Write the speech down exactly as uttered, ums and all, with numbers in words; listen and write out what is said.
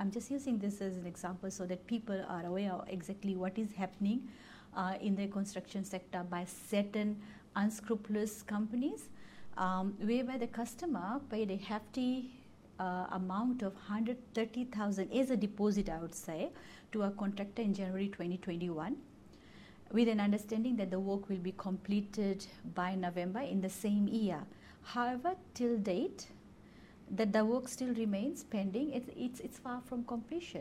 I'm just using this as an example so that people are aware of exactly what is happening uh, in the construction sector by certain unscrupulous companies, um, whereby the customer paid a hefty uh, amount of one hundred thirty thousand as a deposit, I would say, to a contractor in January twenty twenty-one, with an understanding that the work will be completed by November in the same year. However, till date, that the work still remains pending. It's, it's, it's far from completion.